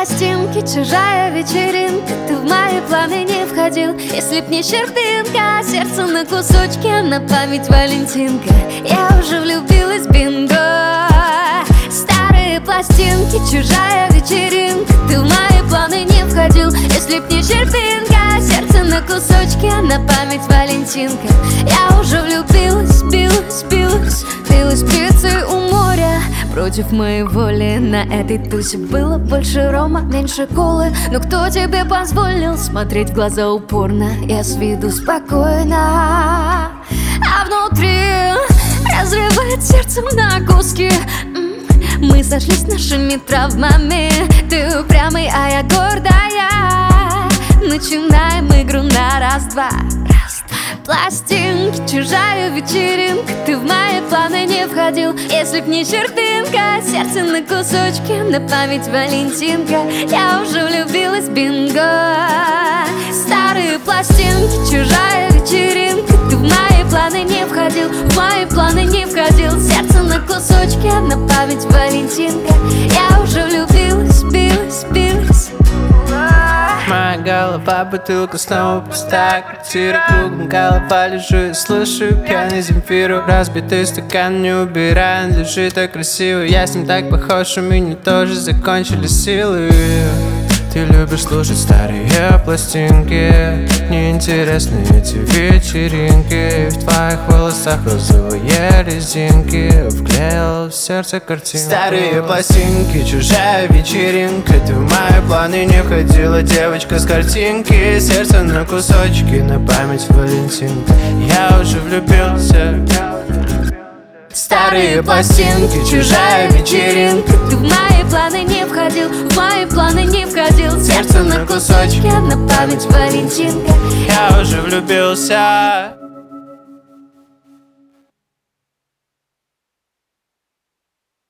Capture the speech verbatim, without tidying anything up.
пластинки, чужая вечеринка. Ты в мои планы не входил. Если б не чертинка, сердце на кусочки, на память валентинка. Я уже влюбилась, бинго. Старые пластинки, чужая вечеринка. Ты в мои планы не входил. Если б не чертинка, сердце на кусочки, на память валентинка. Я уже влюбилась, билась, билась, билась птицей у моря. Против моей воли на этой тусе было больше рома, меньше колы. Но кто тебе позволил смотреть в глаза упорно? Я с виду спокойна, а внутри разрывает сердце на куски. Мы сошлись нашими травмами. Ты упрямый, а я гордая. Начинаем игру на раз-два. Пластинки, чужая вечеринка. Ты в мои планы не входил. Если б не чертинка, сердце на кусочки, на память валентинка. Я уже влюбилась, бинго. Старые пластинки, чужая вечеринка. Ты в мои планы не входил. В мои планы не входил. Сердце на кусочки, на память валентинка. Я уже влюбилась, билась, билась. Моя голова, бутылка снова пуста. Квартира кругом, голова, лежу и слушаю пьяный Земфиру. Разбитый стакан не убираем, лежит так красиво. Я с ним так похож, у меня тоже закончились силы. Ты любишь слушать старые пластинки. Неинтересны эти вечеринки. В твоих волосах розовые резинки. Вклеил в сердце картинку. Старые пластинки, чужая вечеринка. Ты в мои планы не входила, девочка с картинки. Сердце на кусочки, на память валентинка. Я уже влюбился. Старые пластинки, чужая вечеринка. Ты в мои планы не входил, в мои планы не входил. Сердце на кусочки, на память валентинка. Я уже влюбился.